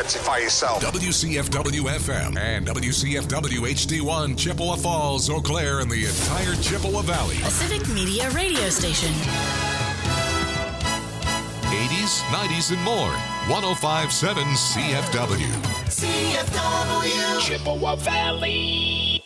identify yourself. WCFW-FM and WCFW-HD1, Chippewa Falls, Eau Claire, and the entire Chippewa Valley. A civic media radio station. 80s, 90s, and more. 105.7 CFW. CFW. Chippewa Valley.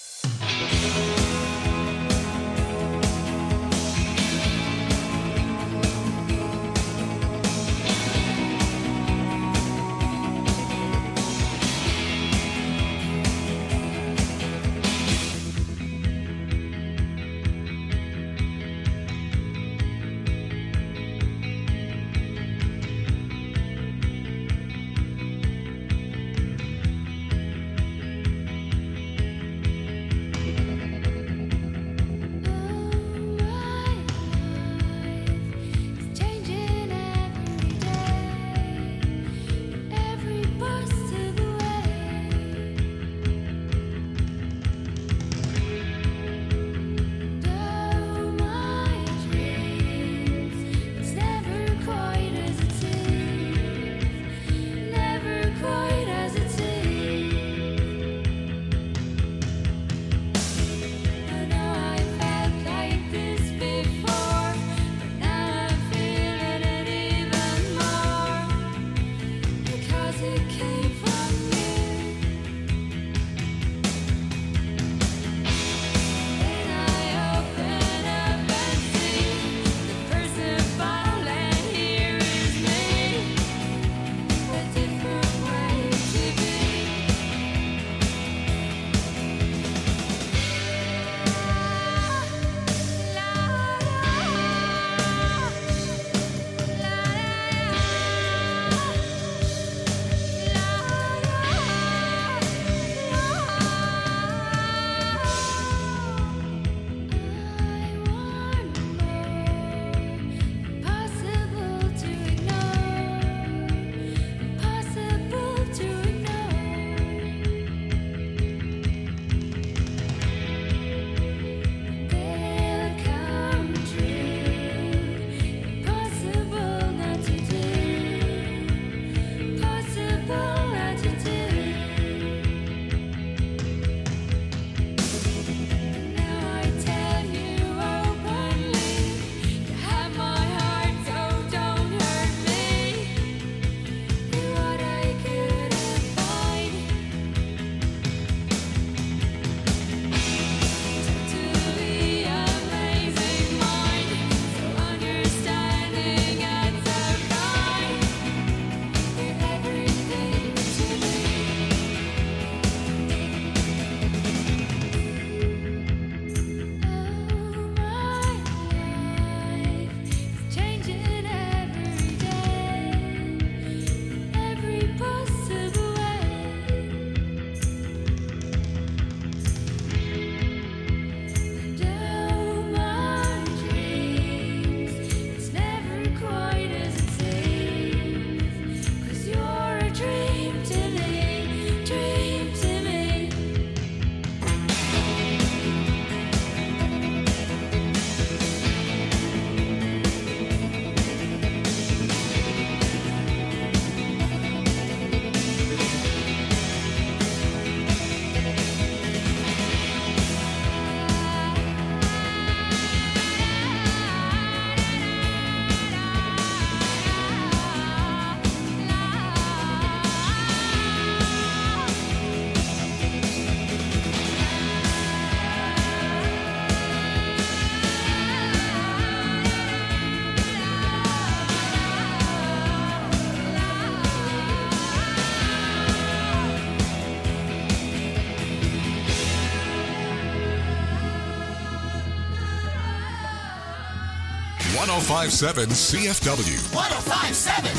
.105.7 CFW. 105.7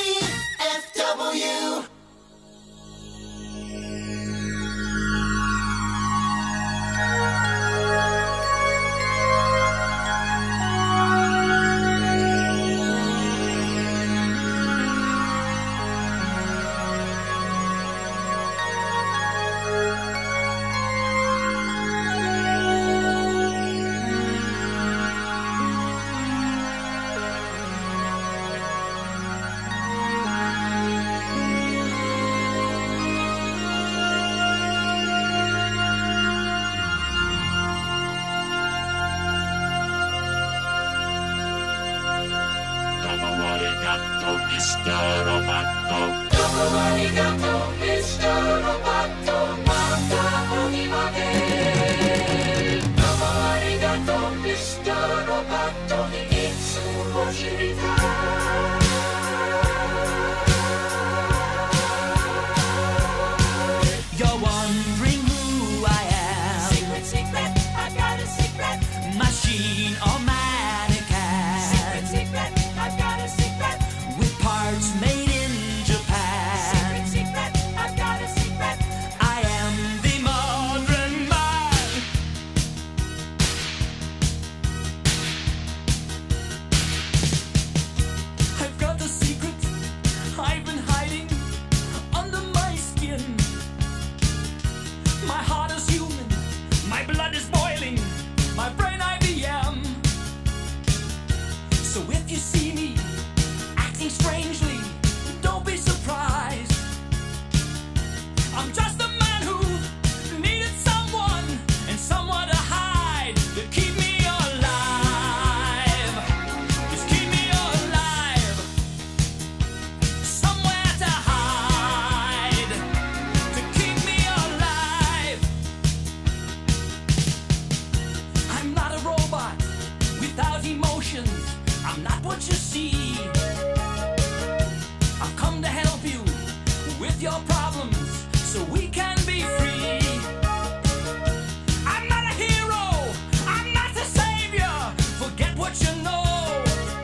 CFW. Dopo arigato, Mr. Roboto, mancano mare. Dopo arigato, Mr. Roboto, itsumo shiritai. You're wondering who I am. Secret, secret, I've got a secret. Machine or mannequin. Secret, secret, I've got a secret. With parts made in Japan. Secret, secret, I've got a secret. I am the modern man. I've got a secret I've been hiding under my skin. My heart is human, my blood is boiling, my brain IBM. So if you see me acting strangely, don't be surprised. I'm just a man who needed someone and someone to hide, to keep me alive. Just keep me alive. Somewhere to hide, to keep me alive. I'm not a robot without emotions. I'm not what you see. I've come to help you with your problems so we can be free. I'm not a hero, I'm not a savior. Forget what you know.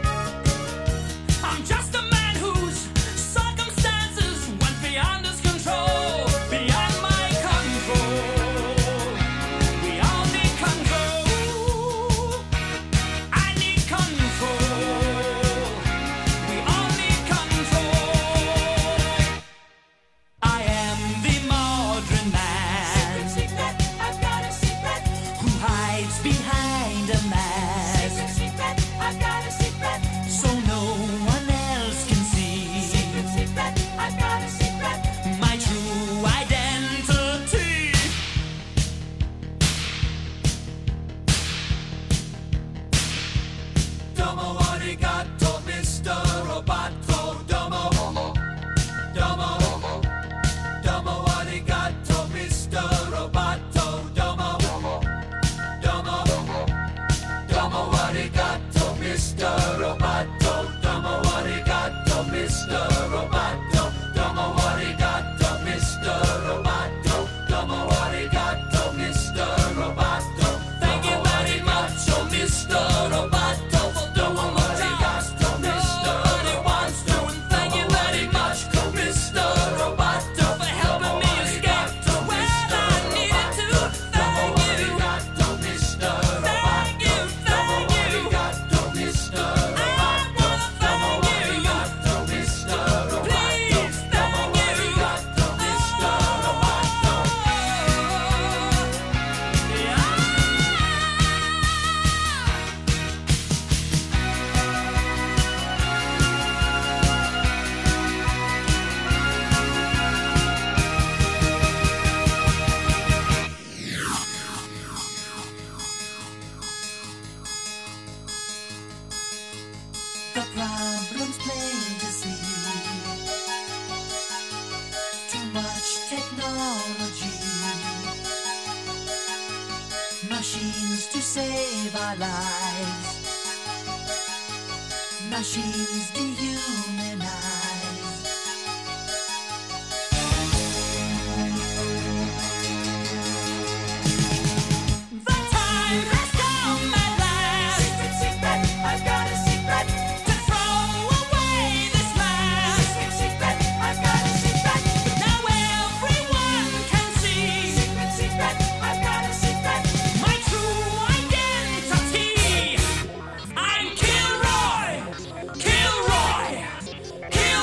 I'm just a man whose circumstances went beyond his control, beyond my control. We all need control. I need control. We all need control. I am the modern man Secret, secret, I've got a secret. who hides behind a mask Secret, secret, I've got a secret. so no one else can see Secret, secret, I've got a secret. my true identity. Domo arigato, Mr. Roboto. Domo, domo, domo arigato, Mr. Roboto. Domo, domo, domo arigato, Mr. Roboto. Domo arigato, Mr. Roboto. Domo arigato, Mr. Roboto. Domo arigato, Mr. Roboto. Thank you very much, oh Mr. Roboto. Domo arigato, Mr. Roboto. And thank you very much, Mr. Roboto, for helping me escape to where I needed to. Thank you. Thank you, thank you. I wanna thank you. Please, thank you. The problem's plain to see. Too much technology. Machines to save our lives. Machines dehumanize. The time has come at last Secret, secret, I've got a secret. to throw away this mask. Secret, secret, I've got a secret. Now everyone can see Secret, secret, I've got a secret. my true identity. I'm Kilroy, Kilroy, Kilroy.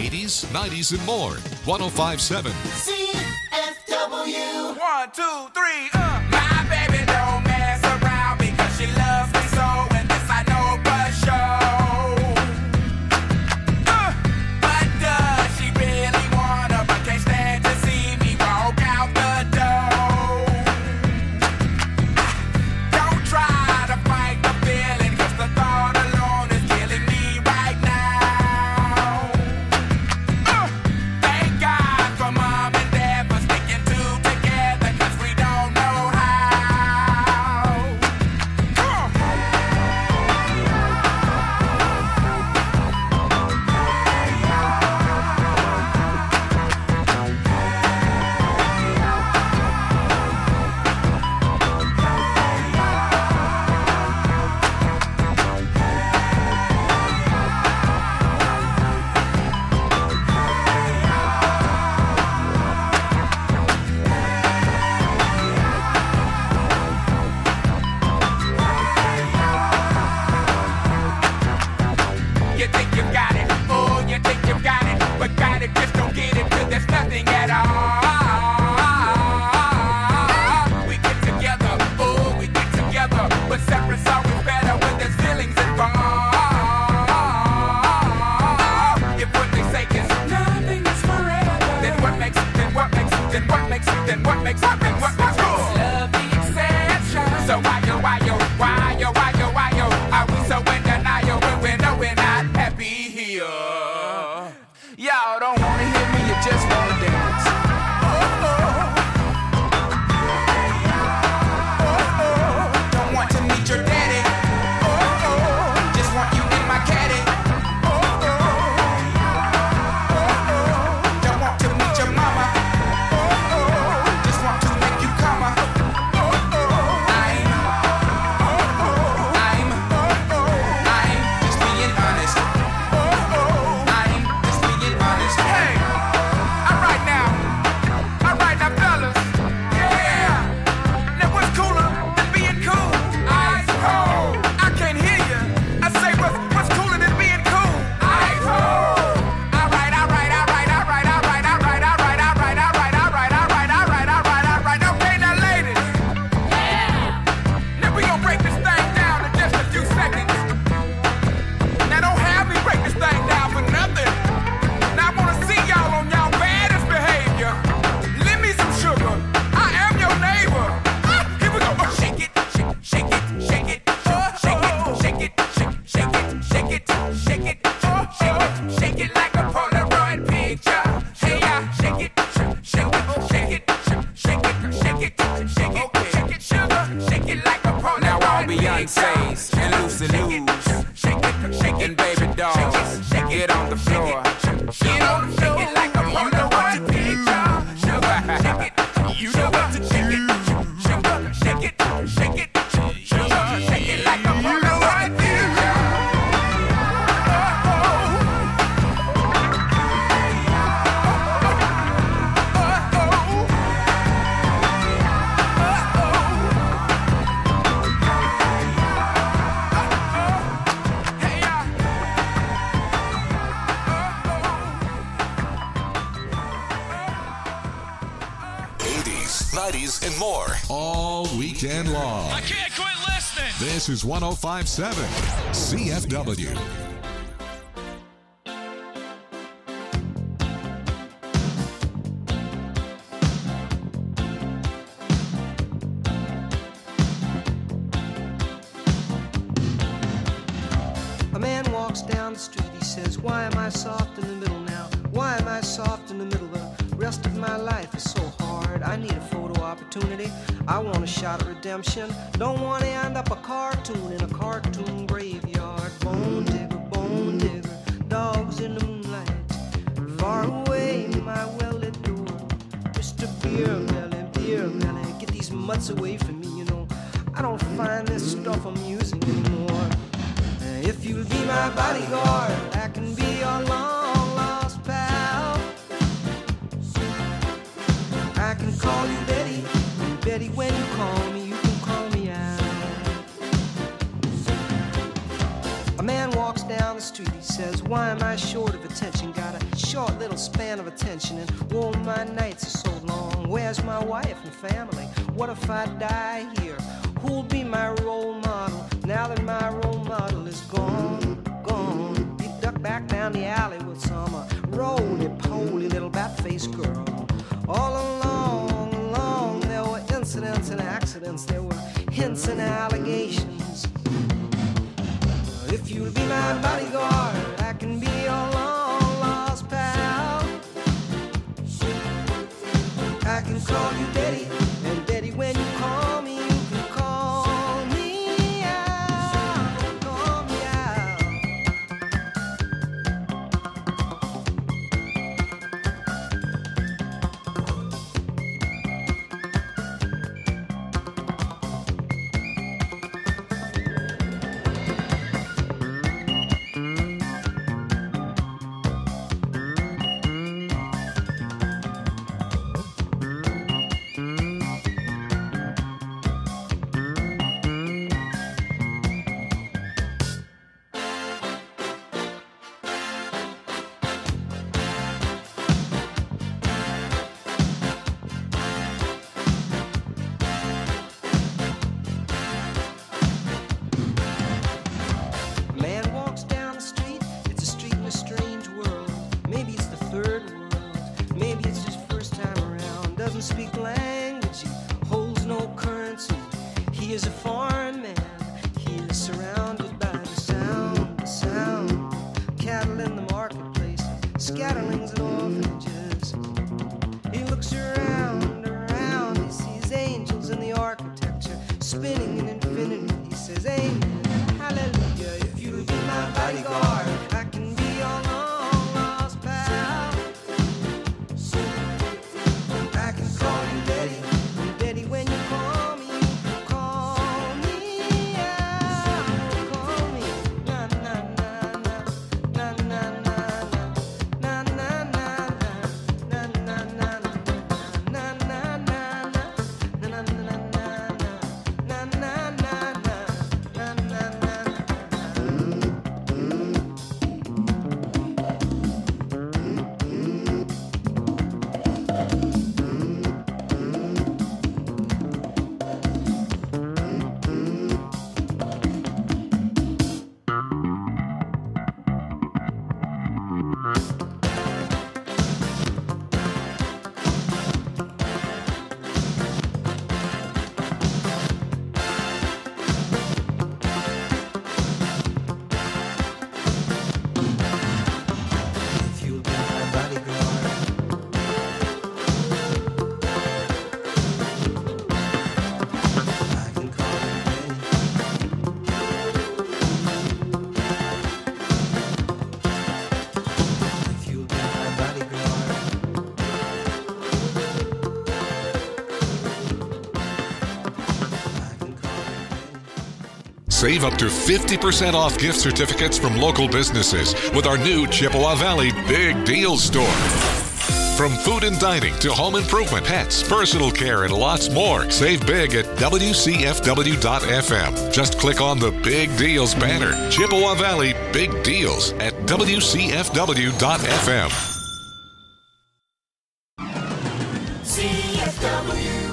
80s, 90s, and more. 105.7. CFW. 1, 2, 3, My baby don't mess around because she loves me so, and this I know for sure. But does she really wanna, but can't stand to see me walk out the door? Don't try to fight the feeling, cause the thought alone is killing me right now. Thank God for mom and dad for sticking two together, cause we don't know how. Come on. You think you got it, oh, you think you got it, but got it, just don't get it, cause there's nothing at all. We get together, oh, we get together, but separate's always better when there's feelings involved. If what they say is nothing is forever, then what makes it, then what makes it, then what makes it, then what makes it, then what makes it? Love the exception. So why yo, are we so in denial when we know we're not happy here? Y'all don't wanna hear me, you just wanna dance. Don't want to meet your daddy. Just want you in my caddy. Don't want to meet your mama. Just want to make you come. I'm just being honest. I'm just being honest. Hey, alright now, fellas. Yeah. Now what's cooler than being cool? Ice cold. I can't hear you. I say what's cooler than being cool? Ice cold. Alright. Okay, now ladies. Now we gon' break this thing down in just a few seconds. Now don't have me break this thing down for nothing. Now I wanna see y'all on y'all baddest behavior. Lend me some sugar. I am your neighbor. Here we go. Shake it, shake it, shake it, shake it, shake it, shake it, shake it, shake it, shake it like a Polaroid picture. Hey, shake it, shake it, shake it, shake it, shake it, shake it, shake it, sugar, shake it like a Polaroid. Now all Beyonce's and Lucy Lou's and baby dolls, get on the floor. Get on the floor. Shake it like a Polaroid picture. Sugar, shake it. You know what to do. Sugar, shake it, shake it, sugar, shake it like a Polaroid picture. Hey, 80s, 90s, and more. All weekend long. I can't quit listening. This is 105.7 CFW. A man walks down the street, he says, why am I soft in the middle now? Why am I soft in the middle? The rest of my life is so hard. I need a photo opportunity. I want a shot of redemption. Don't want to end up a cartoon in a cartoon graveyard. Bone digger, dogs in the moonlight. Far away, my well-lit door. Mr. Beer Melly, get these mutts away from me, you know. I don't find this stuff amusing anymore. If you'll be my bodyguard, I can be your long-lost pal. I can call you Betty, and Betty, when you call me, you can call me out. A man walks down the street, he says, why am I short of attention? Got a short little span of attention, and oh, my nights are so long. Where's my wife and family? What if I die here? Who'll be my role model now that my role model is gone, gone? He ducked back down the alley with some roly-poly little bat-faced girl. All along, there were incidents and accidents, there were hints and allegations. If you'll be my bodyguard, I can be your long-lost pal. I can call you Daddy, and Daddy, when you call me, you can call me out, call me out. Speak language, he holds no currency. He is a foreign man. He is surrounded by the sound. Cattle in the marketplace, scatterlings at orphanages. He looks around, he sees angels in the architecture, spinning in infinity. He says, amen, hallelujah. If you'll be my bodyguard, I can be your long lost pal. I can call you Daddy, and Daddy, when you call me, you can call me out, call me na na na na na na na na na na na na Save up to 50% off gift certificates from local businesses with our new Chippewa Valley Big Deals store. From food and dining to home improvement, pets, personal care, and lots more. Save big at WCFW.FM. Just click on the Big Deals banner. Chippewa Valley Big Deals at WCFW.FM. CFW.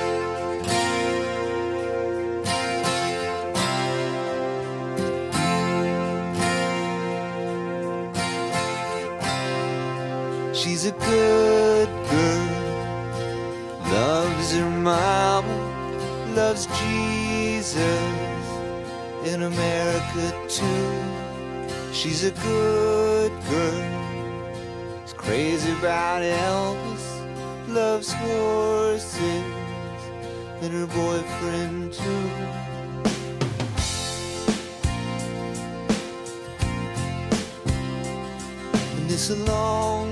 She's a good girl, loves her mama, loves Jesus, in America too. She's a good girl, is crazy about Elvis, loves horses, and her boyfriend too. And it's a long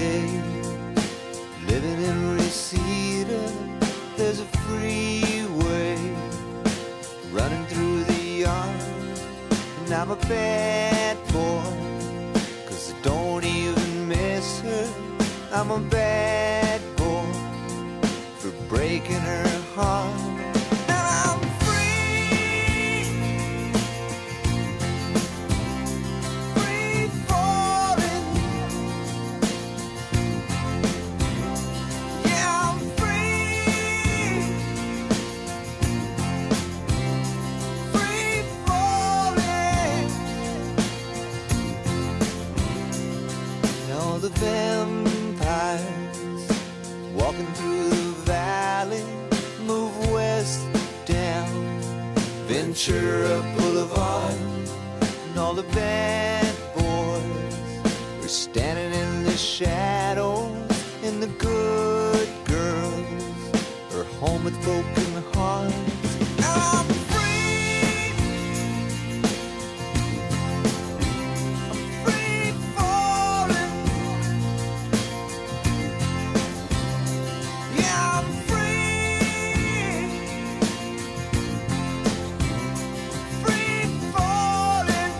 living in Reseda, there's a freeway running through the yard. And I'm a bad boy, 'cause I don't even miss her. I'm a bad boy for breaking her heart. And I'm free, broken hearts. I'm free. I'm free falling. Yeah, I'm free. Free falling.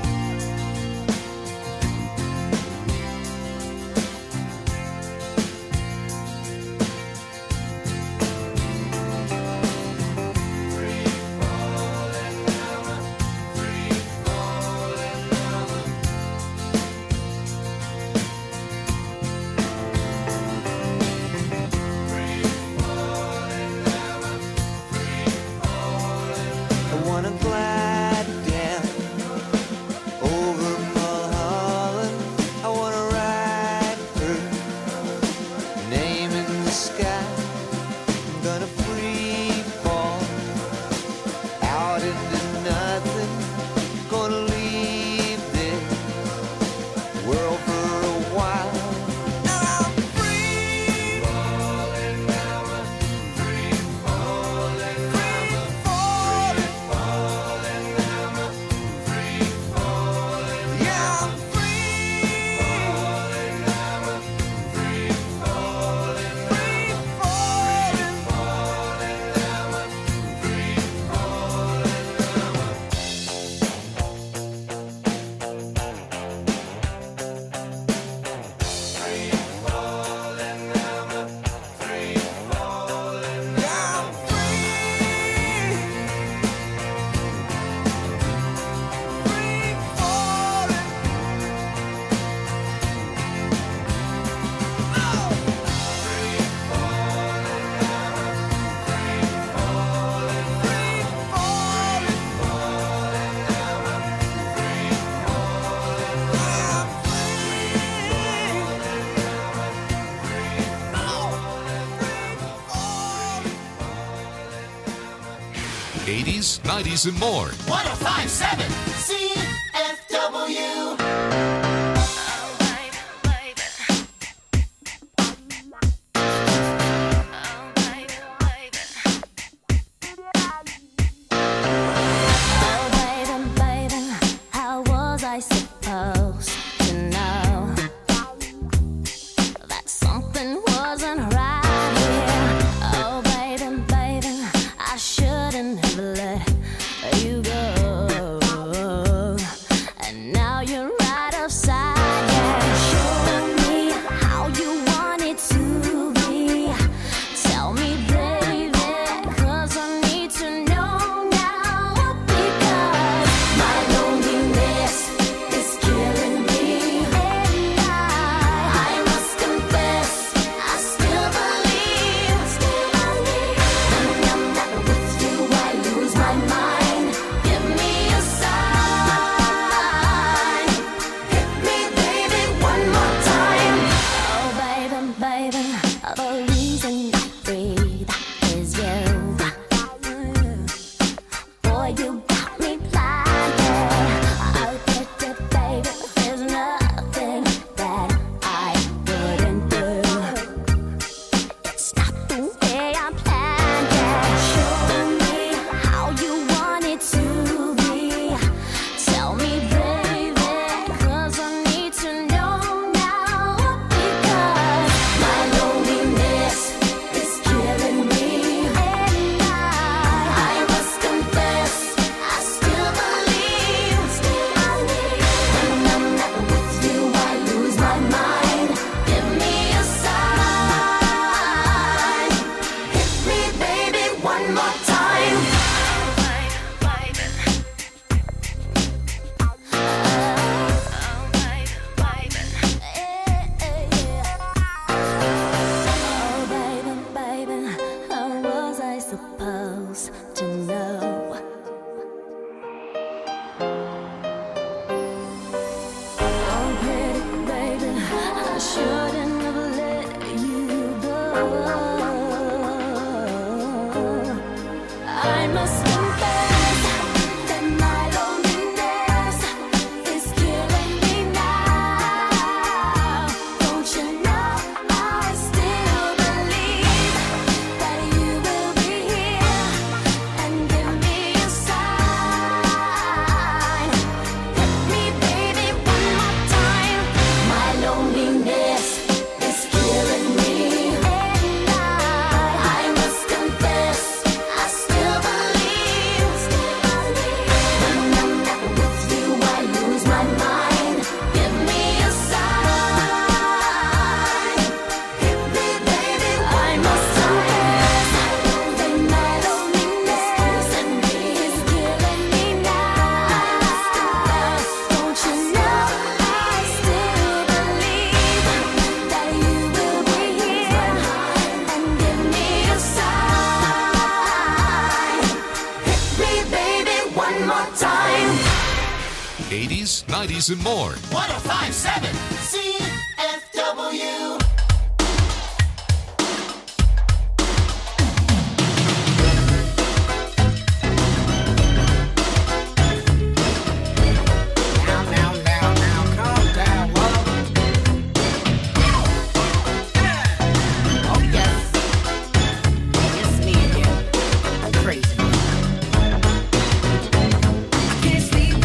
I wanna glide down over Mulholland. I wanna ride her name in the sky. I'm gonna free fall out into nothing. Gonna leave this world for a while. And I'm free falling now. Free falling now. Free falling now. Free falling. Yeah, I'm free falling now. Free falling. Free falling. Falling now. Free falling '80s, '90s, and more. 1057 CFW. Oh, baby, baby, how was I supposed to know that something wasn't right here? Oh, baby, baby, I shouldn't have let you go. And now you're right upside down. Show me how you want it to be. Tell me, baby, 'cause I need to know now. Because my loneliness is killing me. And I must confess, I still believe. When I'm not with you, I lose my mind. Give me a sign. Hit me, baby, one more time. Oh, baby, baby, the reason I breathe is you. Boy, you got me blinded. Oh, baby, there's nothing that I wouldn't do. It's not the way I planned it. Show me how you want it to be. Tell me, baby, 'cause I need to know now. Because my loneliness is killing me. And I must confess, I still believe. When I'm not with you, I lose my mind. Give me a sign. Hit me, baby, one more time. Oh, baby, baby, how was I supposed to know? Oh, pretty baby, I shouldn't have let you go. I must confess that my loneliness is killing me now. Don't you know I still believe that you will be here? 80s, 90s, and more. 1057 CFW.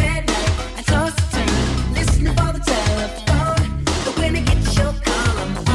Listening for the telephone, but when I get your call, I'm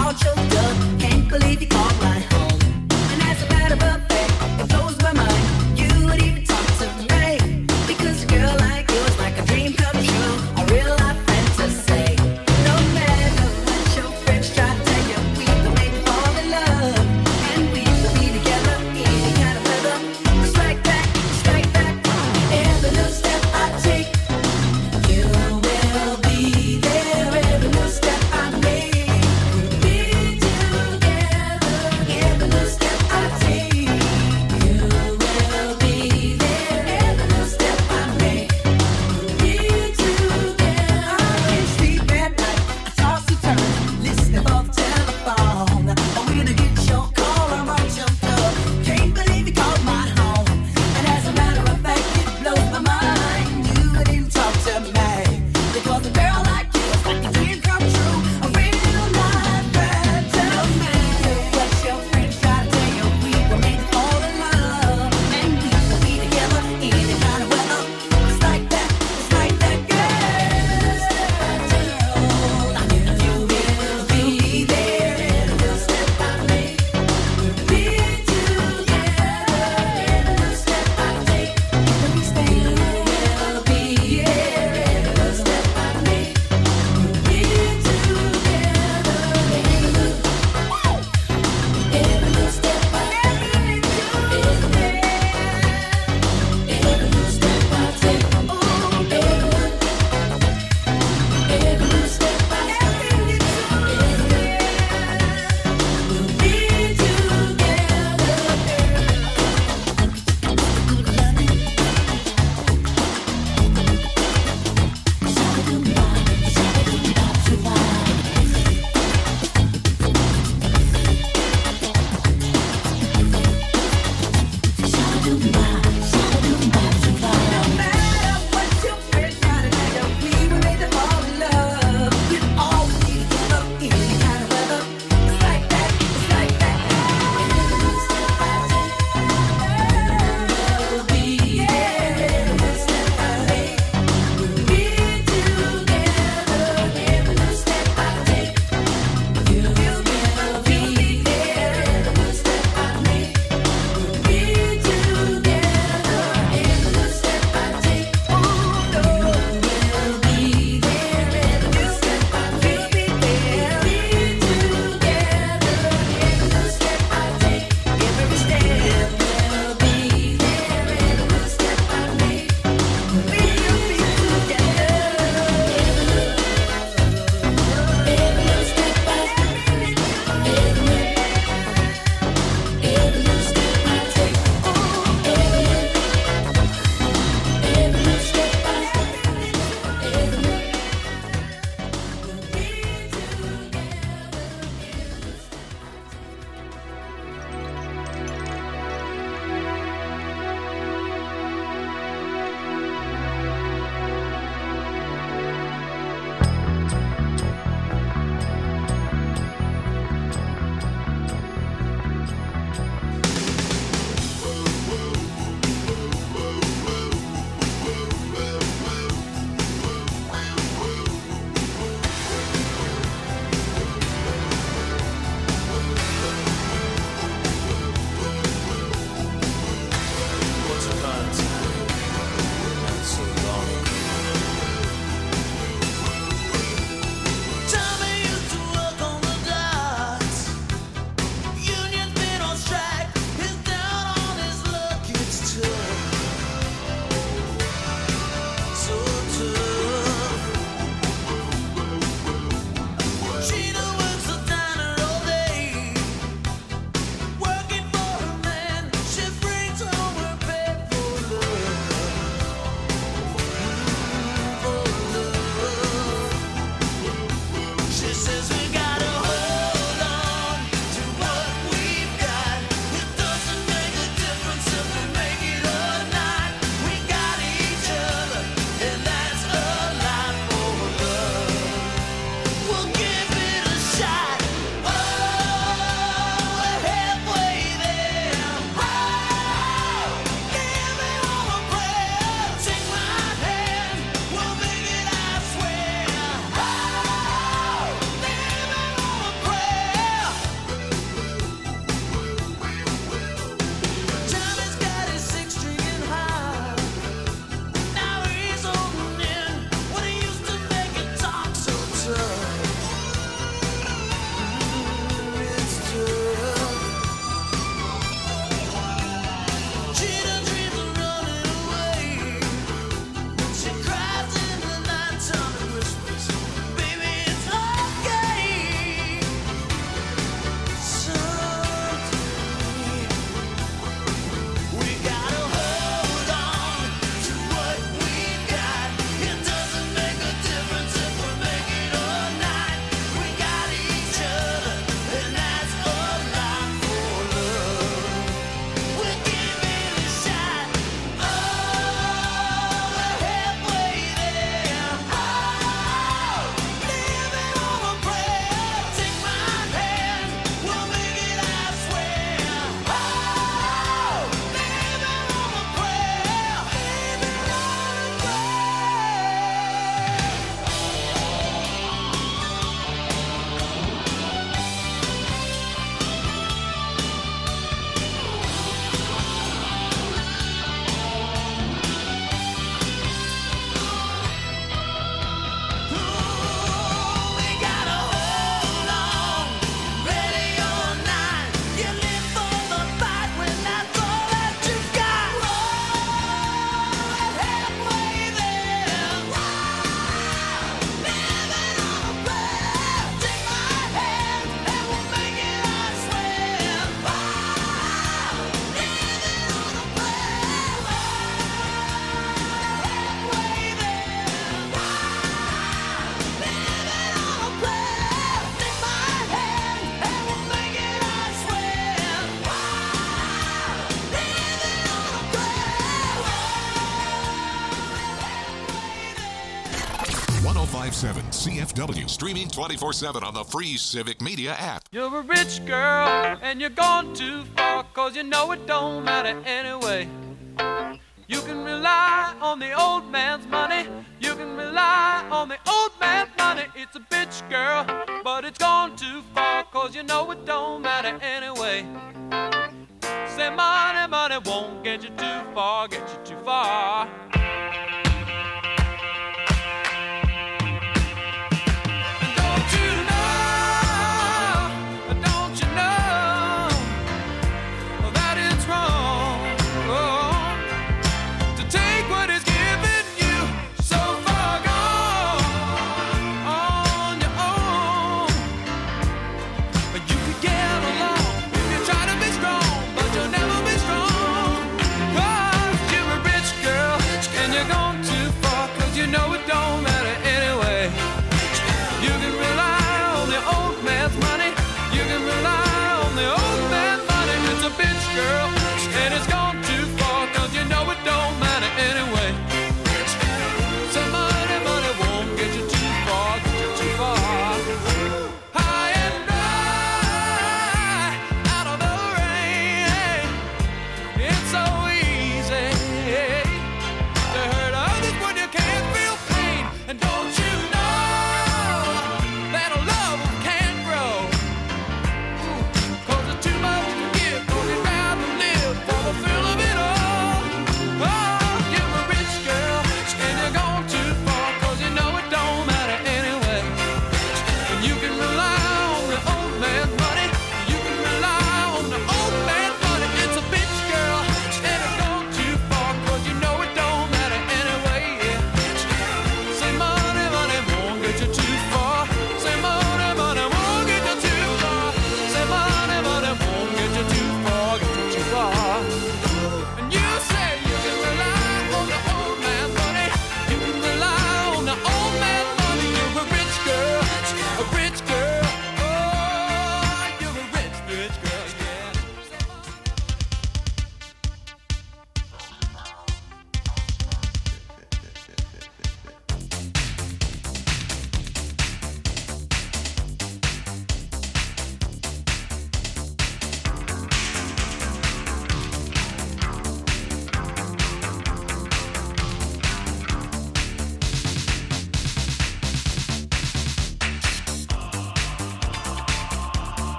1057 CFW, streaming 24/7 on the free Civic Media app. You're a rich girl and you're gone too far, 'cause you know it don't matter anyway. You can rely on the old man's money. You can rely on the old man's money. It's a bitch, girl, but it's gone too far, 'cause you know it don't matter anyway. Say money, money won't get you too far, get you too far.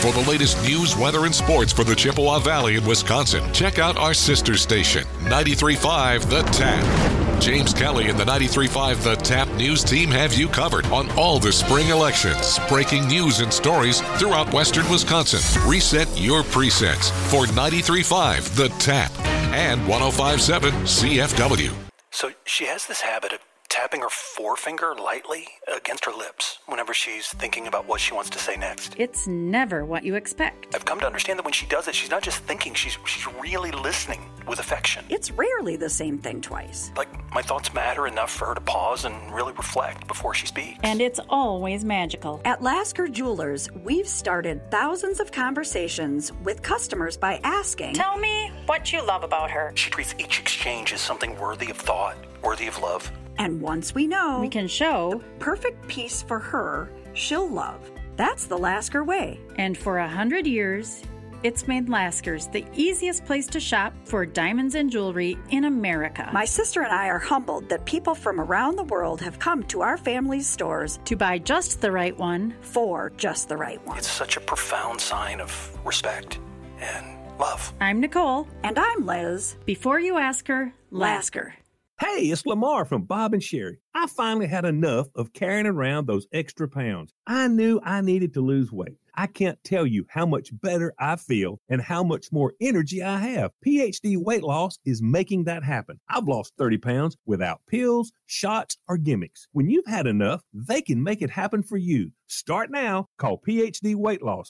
For the latest news, weather, and sports for the Chippewa Valley in Wisconsin, check out our sister station, 93.5 The Tap. James Kelly and the 93.5 The Tap News team have you covered on all the spring elections, breaking news and stories throughout western Wisconsin. Reset your presets for 93.5 The Tap and 105.7 CFW. So she has this habit of tapping her forefinger lightly against her lips whenever she's thinking about what she wants to say next. It's never what you expect. I've come to understand that when she does it, she's not just thinking, she's really listening with affection. It's rarely the same thing twice. Like, my thoughts matter enough for her to pause and really reflect before she speaks. And it's always magical. At Lasker Jewelers, we've started thousands of conversations with customers by asking, Tell me what you love about her. She treats each exchange as something worthy of thought, worthy of love. And once we know, We can show. perfect piece for her, she'll love. That's the Lasker way. And for 100 years, it's made Lasker's the easiest place to shop for diamonds and jewelry in America. My sister and I are humbled that people from around the world have come to our family's stores to buy just the right one. for just the right one. It's such a profound sign of respect and love. I'm Nicole. And I'm Liz. Before you ask her, Lasker. Hey, it's Lamar from Bob and Sherry. I finally had enough of carrying around those extra pounds. I knew I needed to lose weight. I can't tell you how much better I feel and how much more energy I have. PhD Weight Loss is making that happen. I've lost 30 pounds without pills, shots, or gimmicks. When you've had enough, they can make it happen for you. Start now. Call PhD Weight Loss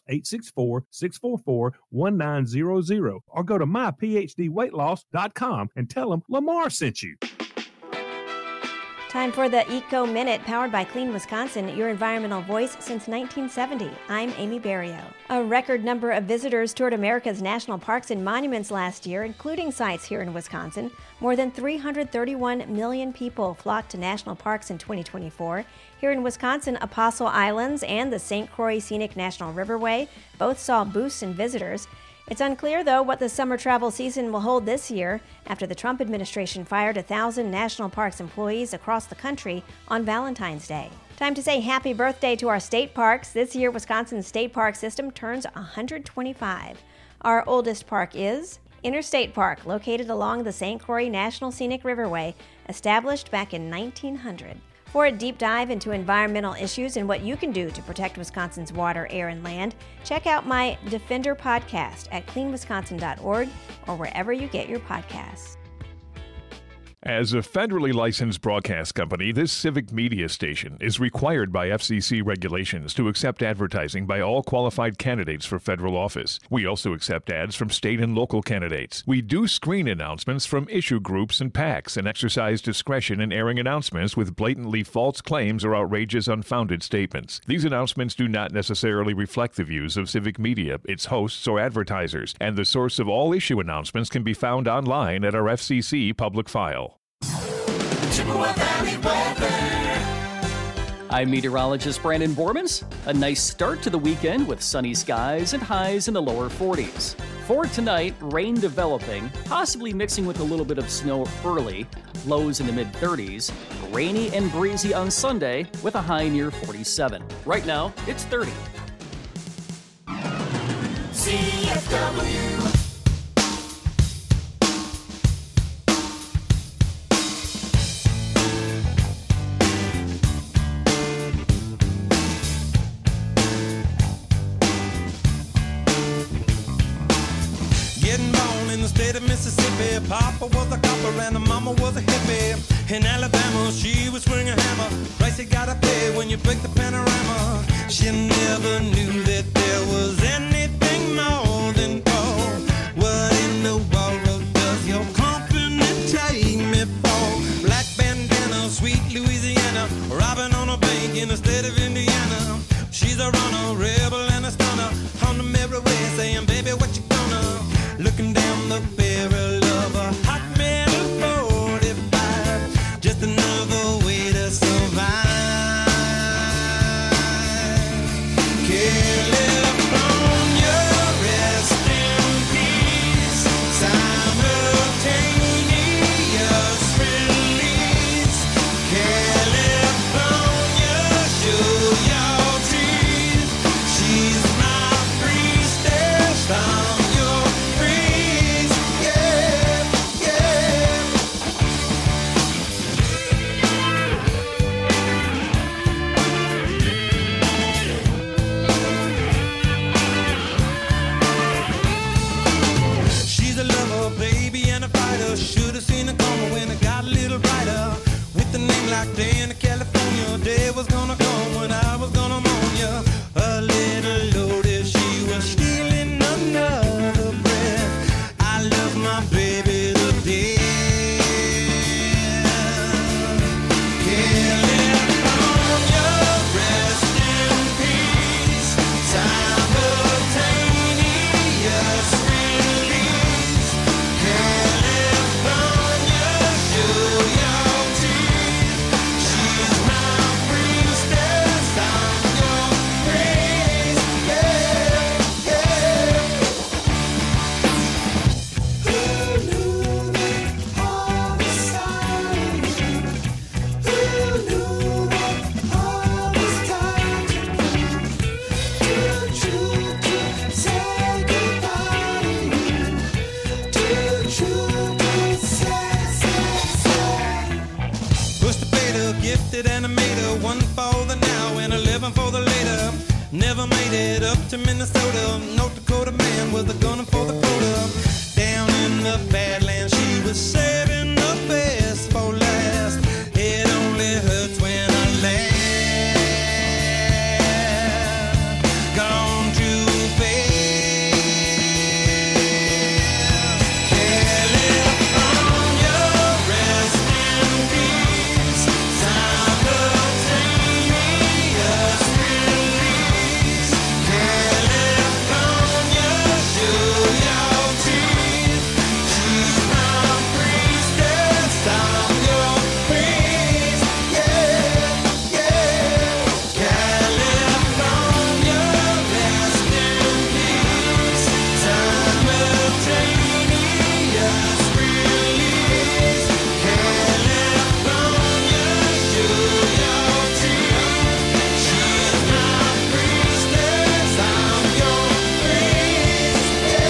864-644-1900 or go to myphdweightloss.com and tell them Lamar sent you. Time for the Eco Minute, powered by Clean Wisconsin, your environmental voice since 1970. I'm Amy Barrio. A record number of visitors toured America's national parks and monuments last year, including sites here in Wisconsin. More than 331 million people flocked to national parks in 2024. Here in Wisconsin, Apostle Islands and the St. Croix Scenic National Riverway both saw boosts in visitors. It's unclear, though, what the summer travel season will hold this year after the Trump administration fired 1,000 national parks employees across the country on Valentine's Day. Time to say happy birthday to our state parks. This year, Wisconsin's state park system turns 125. Our oldest park is Interstate Park, located along the St. Croix National Scenic Riverway, established back in 1900. For a deep dive into environmental issues and what you can do to protect Wisconsin's water, air, and land, check out my Defender podcast at cleanwisconsin.org or wherever you get your podcasts. As a federally licensed broadcast company, this civic media station is required by FCC regulations to accept advertising by all qualified candidates for federal office. We also accept ads from state and local candidates. We do screen announcements from issue groups and PACs and exercise discretion in airing announcements with blatantly false claims or outrageous, unfounded statements. These announcements do not necessarily reflect the views of civic media, its hosts, or advertisers, and the source of all issue announcements can be found online at our FCC public file. Chippewa Valley weather. I'm meteorologist Brandon Bormans. A nice start to the weekend with sunny skies and highs in the lower 40s. For tonight, rain developing, possibly mixing with a little bit of snow early, lows in the mid-30s. Rainy and breezy on Sunday with a high near 47. Right now, it's 30. CFW. State of Mississippi, Papa was a copper and the mama was a hippie. In Alabama, she was swinging a hammer. Price you gotta pay when you break the panorama. She never knew that there was anything more than gold. What in the world does your company take me for? Black bandana, sweet Louisiana, robbing on a bank in the state of Indiana. She's a runner, rebel and a stunner. On the mirror way saying, baby, what you gonna? Looking down the barrel of a hot metal 45, just another way to survive. California, rest in peace. Simultaneous release. California, it was gonna come, when I was gonna moan ya. A little loaded, she was stealing another breath. I love my baby to death. California, rest in peace. Simultaneous release. California, show your teeth. She's my priestess, I'm your praise. Yeah, yeah. Who knew that all this time? Who knew what all this time to say goodbye to you? Too true to say. Push the fader, gifted animator, one for the now and 11 for the later. Never made it up to Minnesota. North Dakota man with a gun for the quota. Down in the Badlands, she was saving the best for last. It only hurts when I laugh. Gone too fast. California, rest in peace. Simultaneous release. California, show your teeth. She's my priestess, I'm your priest. Yeah, yeah. California, rest in peace. Simultaneous release. California, show your teeth. She's my priestess, I'm your priest.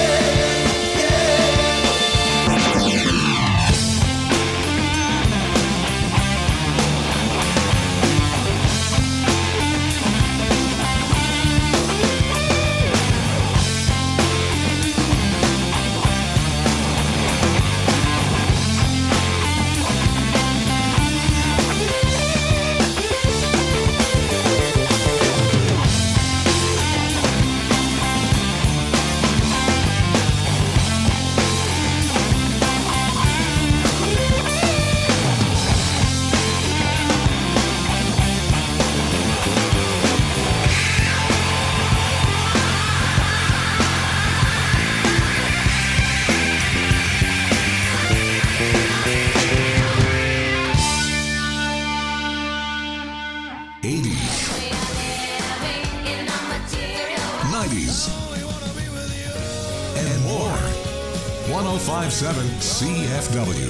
And more. 1057 CFW.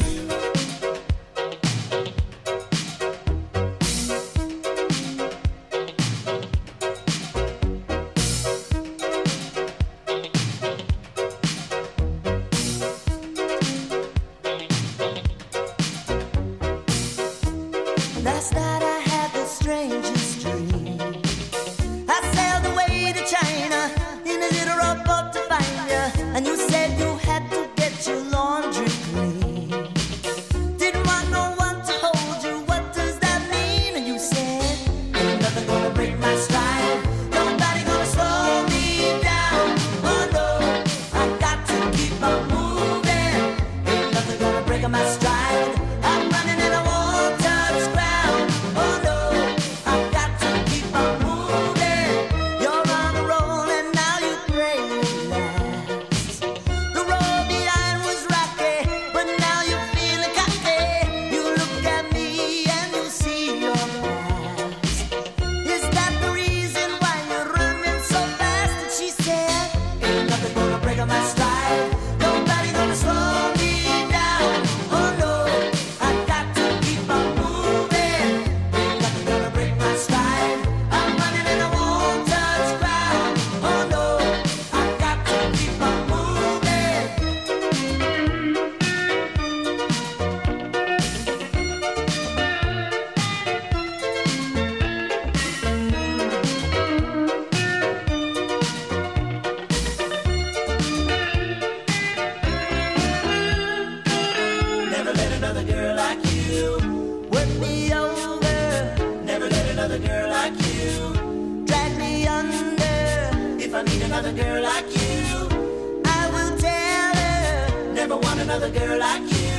Last night I had the strangest dream. I sailed away to China in a little rowboat to find you, and you said you had to get your laundry clean. girl like you. Drag me under if I meet another girl like you. I will tell her, never want another girl like you.